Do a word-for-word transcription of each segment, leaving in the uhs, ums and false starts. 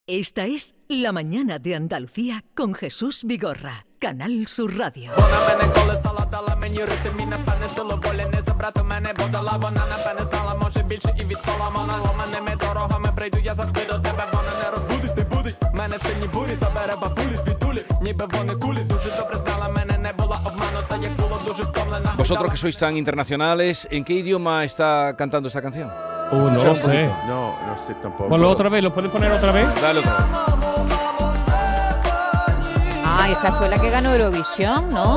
Esta es La Mañana de Andalucía con Jesús Vigorra, Canal Sur Radio. Vosotros que sois tan internacionales, ¿en qué idioma está cantando esta canción? Uh, no sé. No, no sé tampoco. Ponlo otra vez, ¿lo puedes poner otra vez? Dale otra vez. Ah, esta fue la que ganó Eurovisión, ¿no?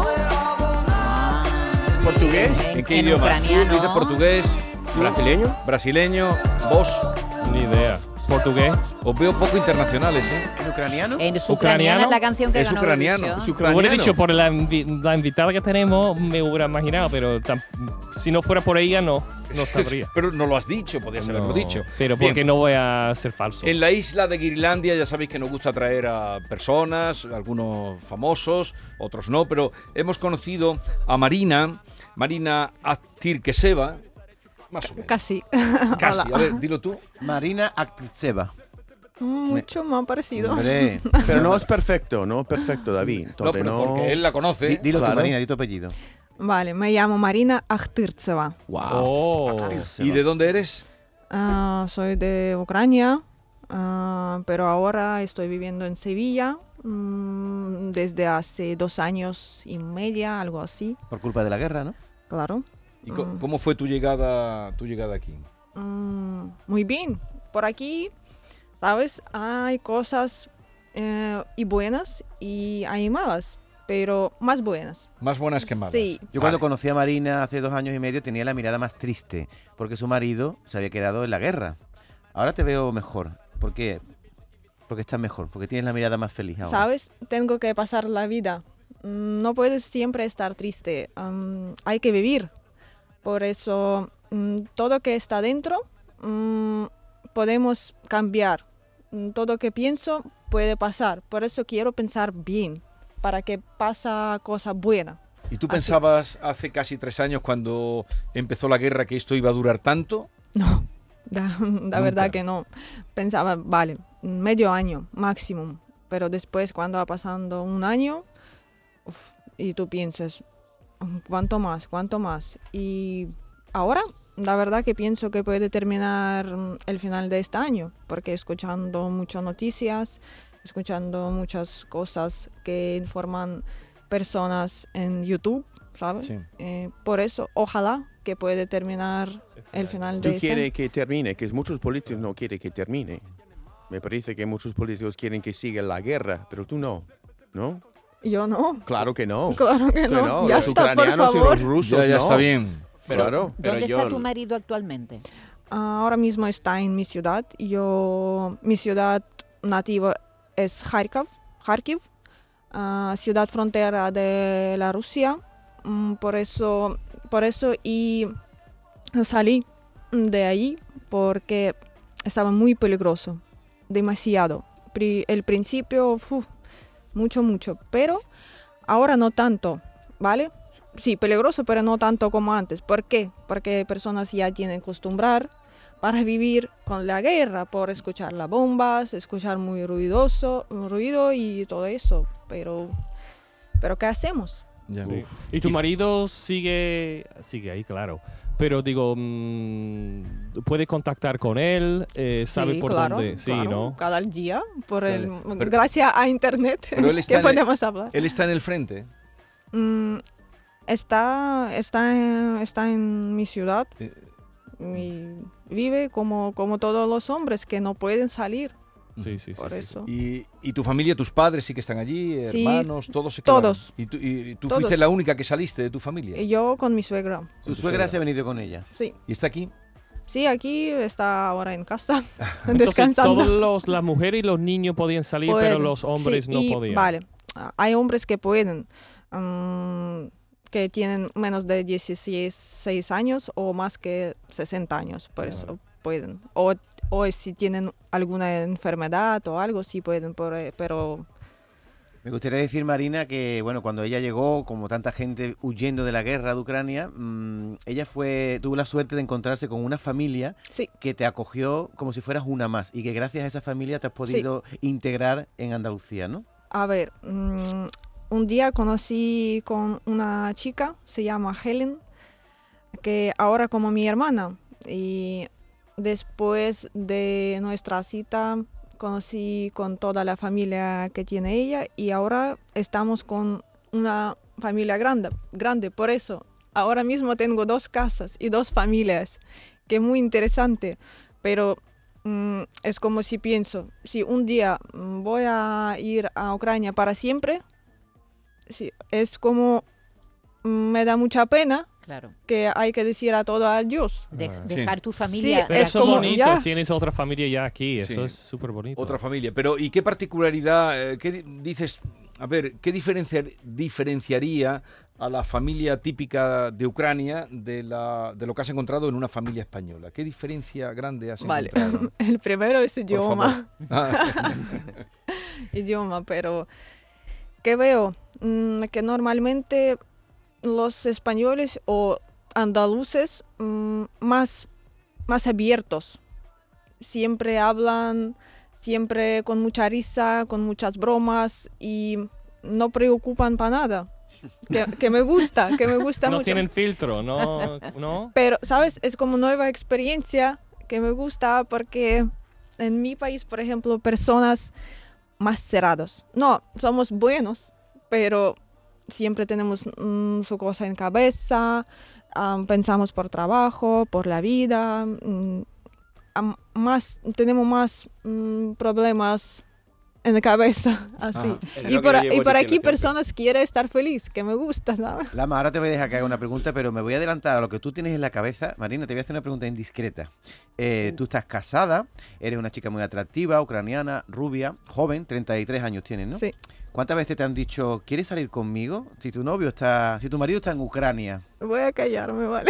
¿Portugués? ¿En qué en idioma? ucraniano. ¿Tú dices portugués? ¿Brasileño? ¿Brasileño? ¿Vos? Ni idea. ¿Portugués? Os veo poco internacionales, ¿eh? ¿En ucraniano? En su ¿Ucraniano? ucraniana es la canción que Es ganó ucraniano. Eurovisión. ¿Es Lo ucraniano? hubiera dicho por la, invi- la invitada que tenemos, me hubiera imaginado, pero tam- si no fuera por ella, no, no sabría. Pero no lo has dicho, podías haberlo No, dicho. Pero Bien. porque no voy a ser falso. En la isla de Groenlandia ya sabéis que nos gusta traer a personas, algunos famosos, otros no, pero hemos conocido a Marina, Marina Ahtirkeseva, más o menos. Casi. Casi, Hola. a ver, dilo tú. Marina Ahtirkeseva. Mucho más parecido. Hombre. Pero no es perfecto, no es perfecto, David. No, Entonces pero no... porque él la conoce. Di- Dilo Claro. tú, Marina, di tu apellido. Vale, me llamo Marina Ahtirkeseva. Wow. Oh. Ahtirkeseva. ¿Y de dónde eres? Ah, soy de Ucrania, ah, pero ahora estoy viviendo en Sevilla mm, desde hace dos años y media, algo así, Por culpa de la guerra, ¿no? claro. ¿Y co- Mm. cómo fue tu llegada, tu llegada aquí? Mm, muy bien. Por aquí, ¿sabes? Hay cosas eh, y buenas y hay malas, pero más buenas. Más buenas que malas. Sí. Yo cuando conocí a Marina hace dos años y medio tenía la mirada más triste, porque su marido se había quedado en la guerra. Ahora te veo mejor. ¿Por qué? Porque estás mejor, porque tienes la mirada más feliz ahora. ¿Sabes? Tengo que pasar la vida. Mm, No puedes siempre estar triste. Am, hay que vivir. Por eso, mm, todo que está dentro, mm, podemos cambiar. Mm, Todo que pienso puede pasar. Por eso quiero pensar bien, para que pasa cosa buena. ¿Y tú Así- pensabas hace casi tres años cuando empezó la guerra que esto iba a durar tanto? No, la, la verdad que no. Pensaba, vale, medio año máximo. Pero después, cuando va pasando un año, uf, y tú piensas, ¿cuánto más? ¿Cuánto más? Y ahora, la verdad que pienso que puede terminar mm, el final de este año, porque escuchando muchas noticias, escuchando muchas cosas que informan personas en YouTube, ¿sabes? Sí. Eh, por eso, ojalá que puede terminar el final de Tú este quieres año. que termine, que muchos políticos no quieren que termine. Me parece que muchos políticos quieren que siga la guerra, pero tú no, ¿no? Yo no. Claro que no. Claro que Que no. no, Ya los está, por ucranianos y favor. los rusos ya ya no. está bien. Pero- Claro. pero ¿Dónde yo- está tu marido actualmente? Ahora mismo está en mi ciudad. Yo, mi ciudad nativa es Kharkov, Kharkiv, ah, ciudad frontera de la Rusia. Mm, por eso, por eso y salí de ahí porque estaba muy peligroso, demasiado. Pri- el principio, uf, mucho, mucho, pero ahora no tanto, ¿vale? Sí, peligroso, pero no tanto como antes. ¿Por qué? Porque personas ya tienen que acostumbrar para vivir con la guerra, por escuchar las bombas, escuchar muy ruidoso, ruido y todo eso. Pero, pero ¿qué hacemos? Ya. Sí. Y tu marido sigue sigue ahí, claro. Pero digo, mm, ¿puede contactar con él? Eh, ¿Sabe Sí, por claro, dónde? Sí, claro, ¿no? cada día, por el, Vale, pero- gracias a internet, Pero él está que en el- podemos hablar. Él está en el frente. Mm, está, está, en, está en mi ciudad Eh, y vive como, como todos los hombres que no pueden salir, Sí, sí, sí. por sí, eso. ¿Y, y tu familia, tus padres sí que están allí? Sí, ¿Hermanos? ¿Todos se quedaron? todos. ¿Y tú, y tú Todos. fuiste la única que saliste de tu familia? Y yo con mi suegra, Su suegra se ha venido con ella. sí. ¿Y está aquí? Sí, aquí está ahora en casa, Entonces, descansando. todos los, las mujeres y los niños podían salir, pero Pueden, los hombres sí, no y, podían. Vale, ah, hay hombres que pueden, mm, que tienen menos de dieciséis años o más que sesenta años, por eso pueden. O, o si tienen alguna enfermedad o algo, sí pueden, por- eh, pero Me gustaría decir, Marina, que bueno, cuando ella llegó, como tanta gente huyendo de la guerra de Ucrania, mmm, ella fue tuvo la suerte de encontrarse con una familia Sí. que te acogió como si fueras una más y que gracias a esa familia te has podido integrar en Andalucía, ¿no? A ver, mm, un día conocí con una chica, se llama Helen, que ahora como mi hermana. Y después de nuestra cita conocí con toda la familia que tiene ella y ahora estamos con una familia grande, grande. Por eso ahora mismo tengo dos casas y dos familias, que es muy interesante. Pero mm, es como si pienso, si un día mm, voy a ir a Ucrania para siempre, sí, es como mm, me da mucha pena Claro. que hay que decir a todo adiós. De- Ah. dejar Sí. tu familia. Pero es eso es como bonito, ya. tienes otra familia ya aquí, eso Sí. es súper bonito. Otra familia. Pero, ¿y qué particularidad, eh, qué di- dices, a ver, qué diferencia, diferenciaría a la familia típica de Ucrania de, la, de lo que has encontrado en una familia española? ¿Qué diferencia grande has Vale, encontrado? el primero es Por idioma, favor. Ah, idioma, pero ¿qué veo? Mm, que normalmente los españoles o andaluces mm, más, más abiertos, siempre hablan, siempre con mucha risa, con muchas bromas y no preocupan para nada. Que, que me gusta, que me gusta no mucho. tienen filtro, ¿no? ¿No? Pero, ¿sabes? Es como nueva experiencia que me gusta porque en mi país, por ejemplo, personas más cerrados. No, somos buenos, pero siempre tenemos mm, su cosa en cabeza, ah, pensamos por trabajo, por la vida, mm, am- más, tenemos más mm, problemas en la cabeza, así. Ajá. Es Y lo que por, yo y llevo por diciendo aquí siempre. personas quieren estar feliz, que me gusta, ¿sabes? Lama, ahora te voy a dejar que haga una pregunta, pero me voy a adelantar a lo que tú tienes en la cabeza. Marina, te voy a hacer una pregunta indiscreta. Eh, tú estás casada, eres una chica muy atractiva, ucraniana, rubia, joven, treinta y tres años tienes, ¿no? Sí. ¿Cuántas veces te han dicho, ¿quieres salir conmigo? Si tu novio está, si tu marido está en Ucrania. Voy a callarme, ¿vale?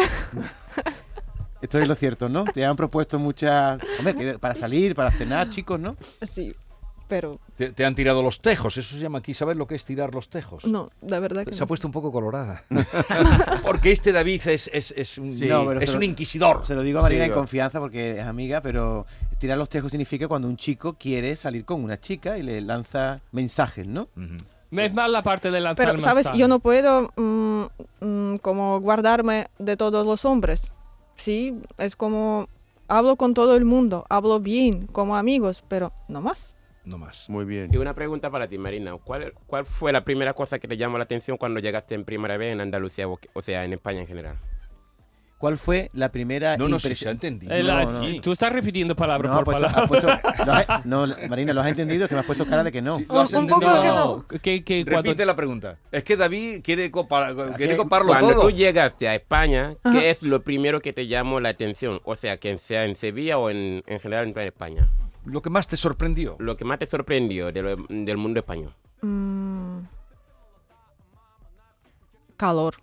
Esto es lo cierto, ¿no? Te han propuesto muchas... Hombre, que para salir, para cenar, chicos, ¿no? Sí, pero te, te han tirado los tejos, eso se llama aquí. ¿Sabes lo que es tirar los tejos? no, la verdad que Se no. ha puesto un poco colorada. Porque este David es, es, es un, Sí, no, pero es se un lo- inquisidor. Se lo digo a Marina Sí, en va. confianza porque es amiga, pero tirar los tejos significa cuando un chico quiere salir con una chica y le lanza mensajes, ¿no? Ujú. Es más la parte de lanzar Pero, ¿sabes? mensajes. Yo no puedo mm, mm, como guardarme de todos los hombres. Sí, es como hablo con todo el mundo, hablo bien, como amigos, pero no más. No más. Muy bien. Y una pregunta para ti, Marina. ¿Cuál, ¿Cuál fue la primera cosa que te llamó la atención cuando llegaste en primera vez en Andalucía, o, o sea, en España en general? ¿Cuál fue la primera No, no, si se ha impresión? entendido. Eh, la- No, no. y Tú estás repitiendo palabra No, ha por puesto- palabra. ha puesto- lo has- no, Marina, ¿lo has entendido? Es que me has puesto cara de que no. Sí, lo has Un- un poco entendido. que no, no. que, que cuando- Repite la pregunta. Es que David quiere, copar, quiere que coparlo Cuando todo. tú llegaste a España, Ajá. ¿qué es lo primero que te llamó la atención? O sea, que sea en Sevilla o en, en general en toda España. Lo que más te sorprendió. Lo que más te sorprendió de lo- del mundo español. Mm, calor.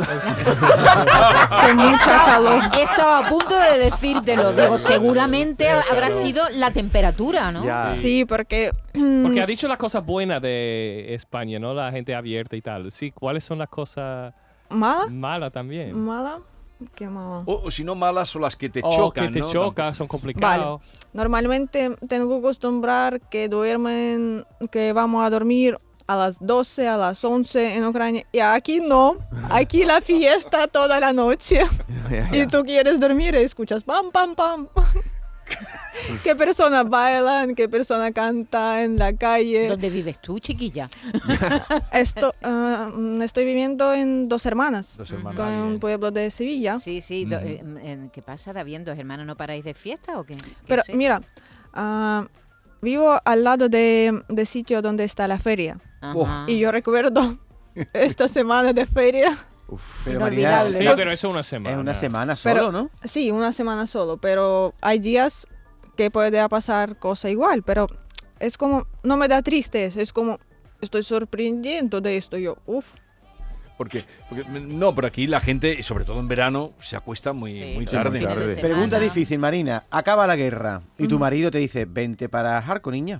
Con mucha calor. Estaba a punto de decírtelo. Digo, seguramente habrá sido la temperatura, ¿no? Ya. Sí, porque... Porque ha dicho las cosas buenas de España, ¿no? La gente abierta y tal. Sí, ¿cuáles son las cosas ¿Mala? malas también? ¿Mala? ¿Qué mala? O, o si no malas son las que te O chocan, que te ¿no? chocan, son complicados. Normalmente tengo que acostumbrar que duermen, que vamos a dormir a las doce, a las once en Ucrania. Y aquí no. Aquí la fiesta toda la noche. Y tú quieres dormir y escuchas pam, pam, pam. ¿Qué persona bailan? ¿Qué persona canta en la calle? ¿Dónde vives tú, chiquilla? Esto, ah, mm, estoy viviendo en Dos Hermanas, Dos hermanas. con un pueblo de Sevilla. Sí, sí. do- Ujú. eh, eh, ¿Qué pasa, David? ¿Dos hermanos no paráis de fiesta o qué? ¿Qué Pero sé? mira, ah, vivo al lado de, de sitio donde está la feria. Ajá. Y yo recuerdo esta semana de feria. Pero Marina, Inolvidable. Sí, Lo- pero eso es una semana. es una semana solo, Pero- ¿no? Sí, una semana solo, pero hay días que puede pasar cosa igual, pero es como, no me da tristeza, es como, estoy sorprendiendo de esto, yo, uff. Porque, porque, no, pero aquí la gente, y sobre todo en verano, se acuesta muy, Sí, muy sí, tarde. fines de tarde. semana. Pregunta difícil, Marina. Acaba la guerra y tu Ujú. marido te dice, vente para Jarco, niña.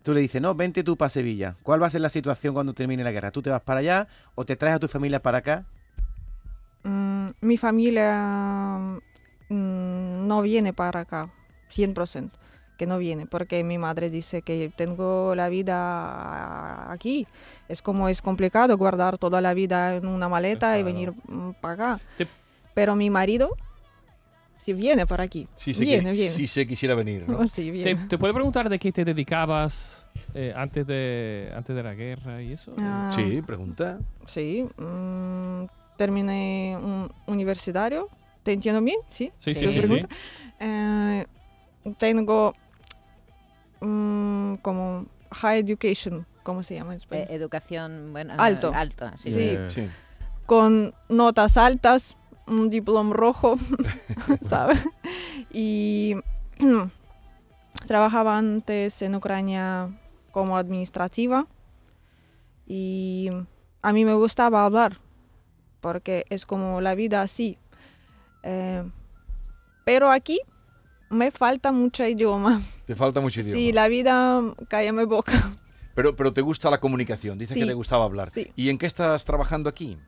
tú le dices, no, vente tú para Sevilla. ¿Cuál va a ser la situación cuando termine la guerra? ¿Tú te vas para allá o te traes a tu familia para acá? Mm, mi familia mm, no viene para acá, cien por ciento que no viene, porque mi madre dice que tengo la vida aquí. Es como es complicado guardar toda la vida en una maleta Claro. y venir mm, para acá. Te- Pero mi marido sí viene para aquí. Si se, viene, qui- viene. si se quisiera venir, ¿no? Sí, ¿Te, viene. te puedo preguntar de qué te dedicabas eh, antes, de, antes de la guerra y eso? Ah, Sí, pregunta. Sí, mm, terminé un universitario. ¿Te entiendo bien? Sí. Sí, sí, sí, ¿Tu sí. sí. pregunta? Eh, tengo mm, como high education, ¿cómo se llama en Eh, español? educación, bueno, Alto. alto, sí. Sí. Yeah. Sí. Con notas altas, un diploma rojo, ¿sabes? Y trabajaba antes en Ucrania como administrativa y a mí me gustaba hablar porque es como la vida así. Eh, pero aquí me falta mucho idioma. Te falta mucho idioma. Sí, la vida cállame boca. Pero, pero te gusta la comunicación, dice Sí. que te gustaba hablar. Sí. ¿Y en qué estás trabajando aquí?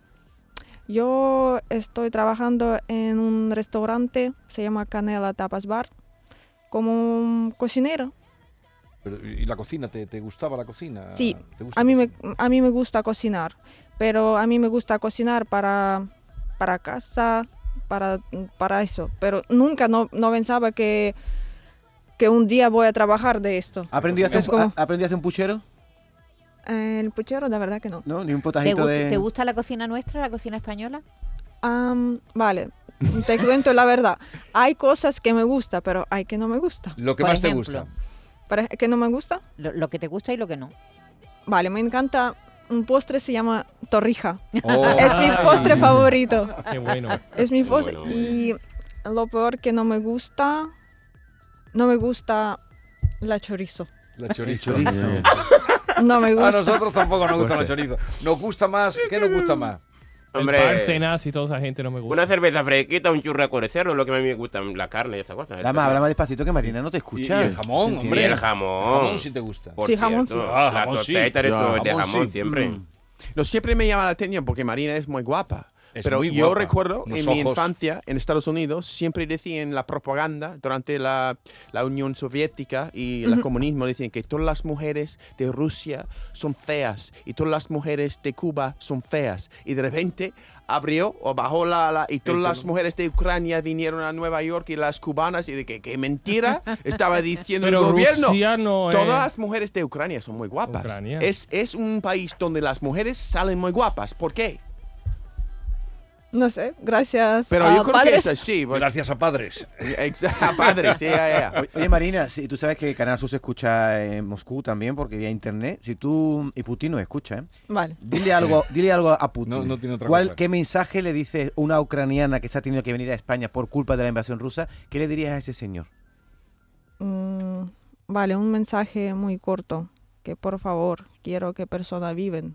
Yo estoy trabajando en un restaurante, se llama Canela Tapas Bar, como cocinera. Pero, ¿y la cocina? ¿Te, te gustaba la cocina? Sí, ¿Te gusta A mí, me, cocinar? a mí me gusta cocinar, pero a mí me gusta cocinar para, para casa, para, para eso. Pero nunca no, no pensaba que, que un día voy a trabajar de esto. ¿Aprendí a hacer, Es un, como- a- aprendí a hacer un puchero? Eh, el puchero, la verdad que no. ¿No? Ni un ¿Te, potajito gust- de... te gusta la cocina nuestra, la cocina española? Am, vale, te cuento la verdad. Hay cosas que me gusta, pero hay que no me gusta. Lo que Por más te ejemplo. gusta. ¿Para que no me gusta? Lo, lo que te gusta y lo que no. Vale, me encanta. Un postre se llama torrija. Oh. Es mi postre favorito. Qué bueno. Es mi Muy postre. bueno, muy Y lo peor que no me gusta, no me gusta la chorizo. La chorizo. chorizo. Yeah. No me A gusta. nosotros tampoco nos gusta la Fuerte. chorizo. Nos gusta más. ¿Qué nos gusta más? Hombre, El Bárcenas y toda esa gente no me gusta. una cerveza fresquita, un churrasco de cerdo, lo que a mí me gusta, la carne y esas cosas. Habla más, habla más despacito que Marina no te Y, escucha. y el jamón, ¿Te hombre. Y el El jamón. jamón sí te gusta. Por Sí, jamón cierto, sí. Ah, la jamón sí. tosteta de, Ya, to- de jamón jamón sí. siempre. Mm. No, siempre me llama la atención porque Marina es muy guapa. Es Pero muy yo guapa. recuerdo Unos en mi ojos. infancia en Estados Unidos siempre decían la propaganda durante la, la Unión Soviética y el comunismo, decían que todas las mujeres de Rusia son feas y todas las mujeres de Cuba son feas. Y de repente abrió o bajó la, la y todas las mujeres de Ucrania vinieron a Nueva York y las cubanas y de que, que mentira estaba diciendo Pero eh. el gobierno. Rusia no es... Todas las mujeres de Ucrania son muy guapas. Ucrania. Es, es un país donde las mujeres salen muy guapas. ¿Por qué? No sé, gracias Pero a yo creo que padres. es así. porque- Gracias a padres. Exacto, padre, sí, ya, ya. Oye, Oye, Marina, si tú sabes que Canal Sur se escucha en Moscú también, porque vía internet. Si tú... Y Putin nos escucha, ¿eh? Vale. Dile algo, dile algo a Putin. No- no tiene otra ¿Cuál, cosa. ¿Qué mensaje le dices a una ucraniana que se ha tenido que venir a España por culpa de la invasión rusa? ¿Qué le dirías a ese señor? Mm, vale, un mensaje muy corto. Que por favor, quiero que personas viven.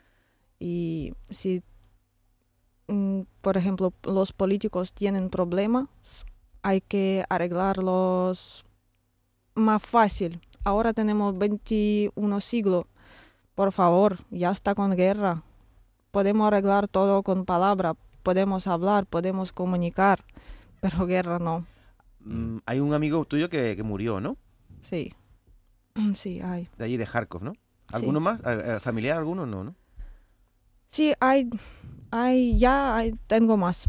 Y si, mm, por ejemplo, los políticos tienen problemas, hay que arreglarlos más fácil. Ahora tenemos veintiún siglo. Por favor, ya está con guerra. Podemos arreglar todo con palabra. Podemos hablar, podemos comunicar. Pero guerra no. Mm, hay un amigo tuyo que, que murió, ¿no? Sí. Sí, hay. De allí de Kharkov, ¿no? ¿Alguno más? ¿A- a- ¿Familiar alguno? No, ¿no? Sí, hay, hay, ya hay, tengo más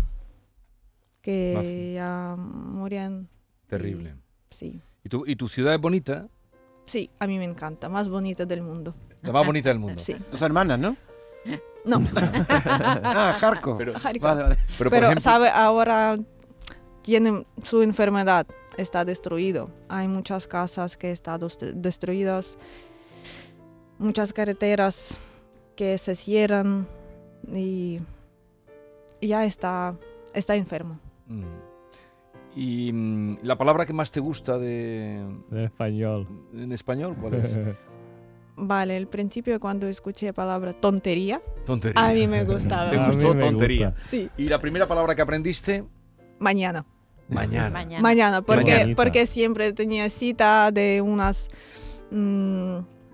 que ya murieron. Terrible. y- sí, ¿Y tu, ¿Y tu ciudad es bonita? sí, a mí me encanta, más bonita del mundo. La más bonita del mundo. Sí, Tus hermanas, ¿no? no, Ah, Kharkov. Pero, Kharkov. Vale, vale. pero, por pero ejemplo, sabe, ahora tiene su enfermedad, está destruido. Hay muchas casas que están dest- destruidas, muchas carreteras que se cierran y ya está, está enfermo. Mm. ¿Y mm, la palabra que más te gusta de En español. en español cuál es? Vale, al principio cuando escuché la palabra tontería, Tontería. a mí me gustaba. ¿Te A mí gustó me tontería? gusta. Sí, ¿Y la primera palabra que aprendiste? mañana. Mañana. Mañana. Mañana, porque, mañanita. porque siempre tenía cita de unas mm,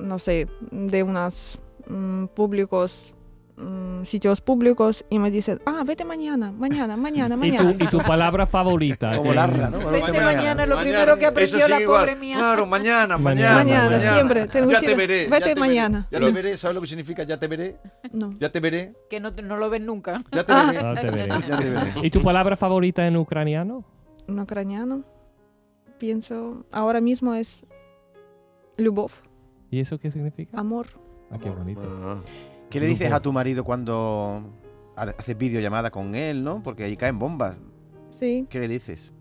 no sé, de unos mm, públicos, mm, sitios públicos y me dicen, ah, vete mañana, mañana, mañana, ¿Y mañana. tu, y tu palabra favorita? Como ¿Qué- Larra, ¿no? Vete mañana, lo primero que aprendió Eso la sigue igual. pobre mía. Claro, mañana, Mañana, mañana. mañana, siempre. Tengo Ya que te decir, veré. vete ya te mañana. Veré, ya te veré. ¿Sabes lo que significa ya te veré? No. Ya te veré. Que no, te- no lo ven nunca. Ya te Ah. veré. Ah, te veré. Ya te veré. ¿Y tu palabra favorita en ucraniano? En ucraniano, pienso, ahora mismo es любовь, ¿Y eso qué significa? amor. Ah, qué bonito. Ah. ¿Qué le dices a tu marido cuando ha- haces videollamada con él, no? Porque ahí caen bombas. Sí, ¿Qué le dices?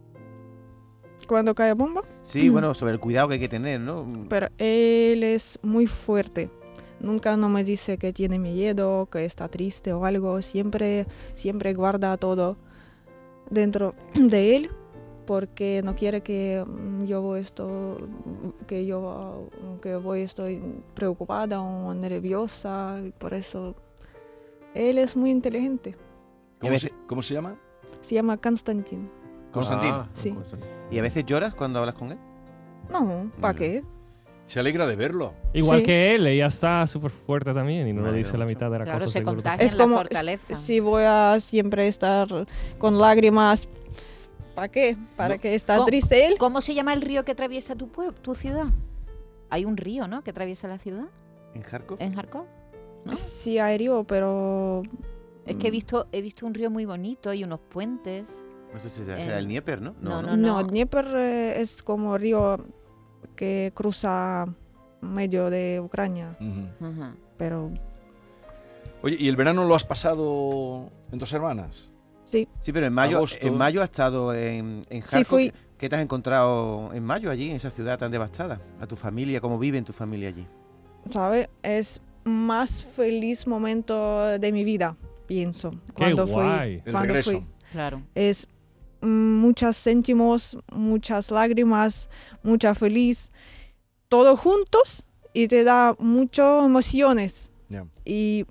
cuando cae bomba. Sí, Mm. bueno, sobre el cuidado que hay que tener, ¿no? Pero él es muy fuerte. Nunca no me dice que tiene miedo, que está triste o algo. Siempre, siempre guarda todo dentro de él porque no quiere que mm, yo voy esto, que yo que voy estoy preocupada o nerviosa. Y por eso él es muy inteligente. Y a ¿Cómo, veces- se, cómo se llama? Se llama Konstantin. Constantín. Ah, Sí. ¿Y a veces lloras cuando hablas con él? No, ¿para qué? Se alegra de verlo. Igual Sí. que él, ella está súper fuerte también y no Me lo alegro dice la mucho. mitad de la Claro, cosa. se seguro. contagia. Es en la como fortaleza. si voy a siempre estar con lágrimas. ¿Para qué? ¿Para No. que está ¿Cómo- triste él? ¿Cómo se llama el río que atraviesa tu pueblo, tu ciudad? Hay un río, ¿no? Que atraviesa la ciudad ¿En Kharkov? en Kharkov. ¿No? Sí, hay río, pero Es que he Mm. visto, he visto un río muy bonito y unos puentes. No sé si será Eh, será el Dnieper, ¿no? no, no, no. Dnieper eh, es como río que cruza medio de Ucrania, Ujú. Ajá. pero Oye, ¿y el verano lo has pasado en Dos Hermanas? Sí, pero en mayo, Agosto. en mayo has estado en, en Sí, Kharkov. fui. ¿Qué- ¿Qué te has encontrado en mayo allí, en esa ciudad tan devastada? ¿A tu familia? ¿Cómo vive en tu familia allí? ¿sabes? Es más feliz momento de mi vida, pienso. Qué Cuando guay. fui, El cuando regreso. fui. Claro. Es mm, muchos céntimos, muchas lágrimas, mucha feliz, todos juntos y te da muchas emociones. Ya. Y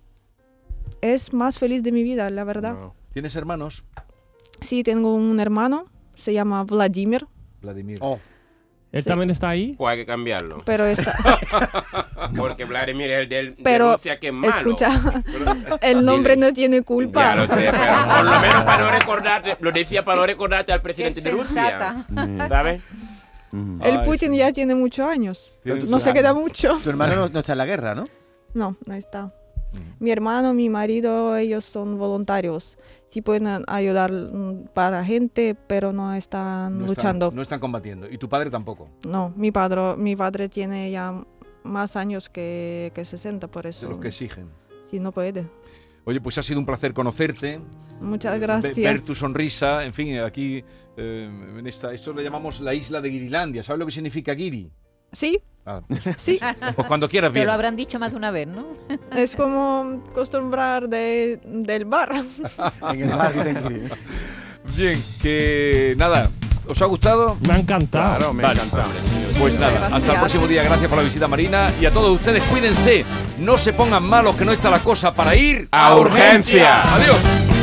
es más feliz de mi vida, la verdad. No. ¿Tienes hermanos? Sí, tengo un hermano, se llama Vladimir, Vladimir. Oh, ¿Él Sí. también está ahí? O hay que cambiarlo. pero está, Porque Vladimir es el del, de Pero, Rusia que es malo. escucha, Pero- el nombre Dile. no tiene Ya culpa. lo sé, pero por lo menos para no recordarte, lo decía para no recordarte al Qué presidente de Rusia. sensata. ¿Sabes? El Ay, Putin sí. ya tiene muchos años, Tiene no muchos se queda años. mucho. tu hermano no, no está en la guerra, ¿no? No, no está. Ujú. Mi hermano, mi marido, ellos son voluntarios. Sí pueden ayudar mm, para gente, pero no están No luchando. Están, no están combatiendo. ¿Y tu padre tampoco? No, mi padre, mi padre tiene ya más años que, que sesenta, por De eso los que exigen. sí no puede. Oye, pues ha sido un placer conocerte. Muchas eh, ve- gracias. Ver tu sonrisa. En fin, aquí, eh, en esta, esto lo llamamos la isla de Guirilandia. ¿Sabes lo que significa Guiri? Sí, Ah, sí. pues cuando quieras, Te bien. lo habrán dicho más de una vez, ¿no? Es como acostumbrar de, del bar. En el bar dicen que- Bien, que nada, ¿os ha gustado? Me ha encantado. Claro, me Vale. encanta. Pues nada, Gracias. hasta el próximo día. Gracias por la visita, Marina. Y a todos ustedes, cuídense. No se pongan malos, que no está la cosa para ir ¡A urgencia! Adiós.